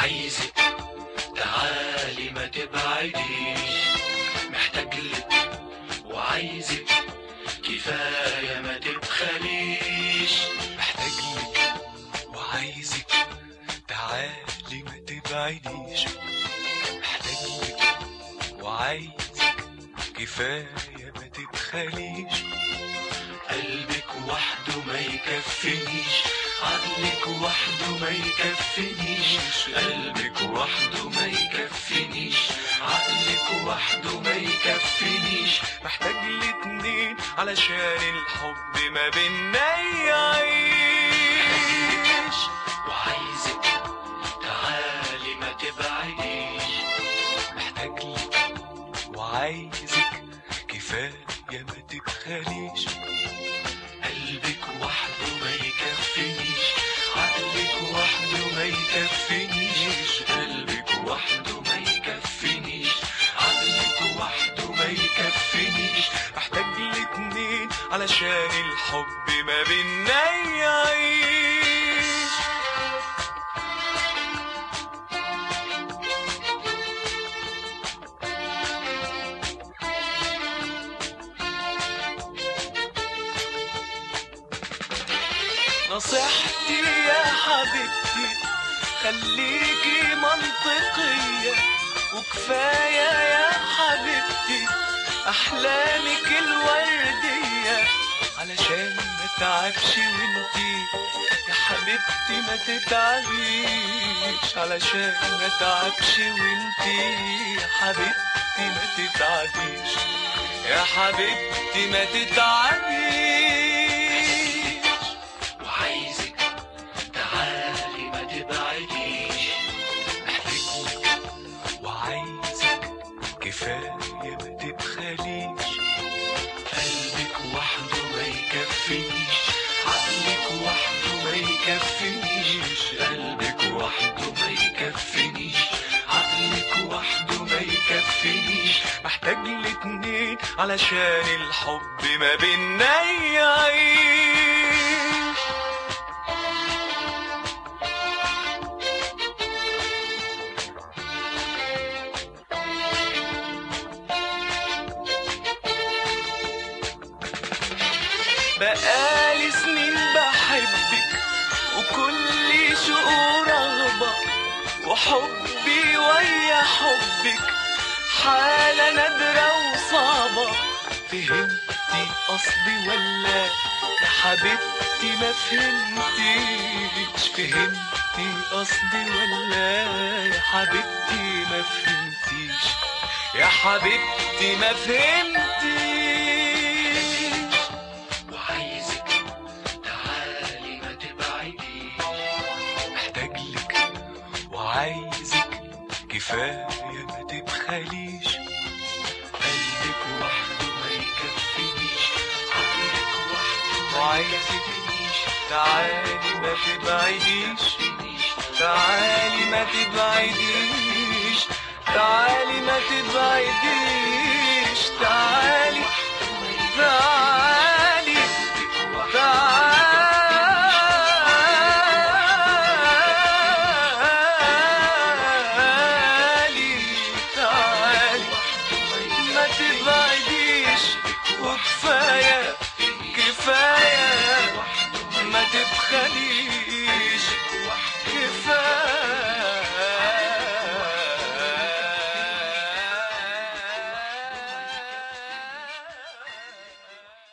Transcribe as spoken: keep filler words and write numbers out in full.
وعايزك تعالي ما تبعديش، محتاجلك وعايزك كفاية ما تبخليش، محتاجلك وعايزك تعالي ما تبعديش، محتاجلك وعايزك كفاية ما تبخليش. قلبك وحده ما يكفنيش، عقلك وحده ما يكفنيش، قلبك وحده ما يكفنيش، عقلك وحده ما يكفنيش. محتاج الاتنين علشان الحب ما بينا يعيش، وعايزك تعالي ما تبعديش، محتاجلك وعايزك كفاية ما تبخليش. قلبك وحده ما يكفنيش، عقلك وحده ما يكفنيش، قلبك وحده ما يكفنيش، عقلك وحده ما يكفنيش. محتاج الاتنين علشان الحب ما بينا يعيش. نصيحتي يا حبيبتي خليكي منطقية، وكفاية يا حبيبتي أحلامك الوردية، علشان ما تعبش وانتي يا حبيبتي ما تتعبيش، علشان ما تعبش وانتي يا حبيبتي ما تتعبيش، يا حبيبتي ما تتعبيش. وعايزك تعالي ما تبعديش، محتاجلك وعايزك كفاية ما تبخليش. قلبك وحده ما يكفنيش، عقلك وحده ما يكفنيش، قلبك وحده ما يكفنيش، عقلك وحده ما يكفنيش. محتاج الاتنين علشان الحب ما بينا يعيش. بقالي سنين بحبك وكل شوق رغبة، وحبي ويا حبك حالة نادرة وصعبة. فهمتي قصدي ولا يا حبيبتي ما فهمتيش؟ فهمتي قصدي ولا يا حبيبتي ما فهمتيش؟ يا حبيبتي ما فهمتيش. وعايزك تعالي ما تبعديش، محتاجلك وعايزك كفاية ما تبخليش. قلبك وحده ما يكفنيش، عقلك وحده ما وعايزك يكفنيش، تعالي ما تبعديش، تعالي ما تبعديش، تعالي ما تبعديش، تعالي تعالي تعالي تعالي ما تبعديش.